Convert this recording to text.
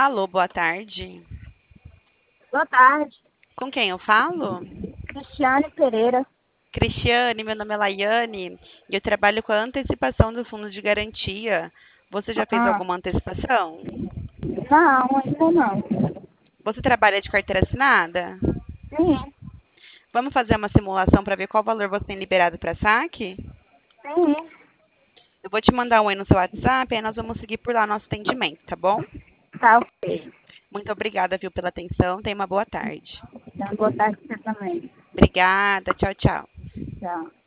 Alô, boa tarde. Boa tarde, Com quem eu falo? Cristiane Pereira. Cristiane, meu nome é Laiane e eu trabalho com a antecipação do fundo de garantia. Você já fez Ah, alguma antecipação? não, ainda não. Você trabalha de carteira assinada? Sim, Vamos fazer uma simulação para ver qual valor você tem liberado para saque? sim, Eu vou te mandar um aí no seu WhatsApp, aí nós vamos seguir por lá nosso atendimento, tá bom? tá ok. Muito obrigada, viu, pela atenção. Tenha uma boa tarde. Então, boa tarde pra você também. Obrigada, tchau, tchau. Tchau.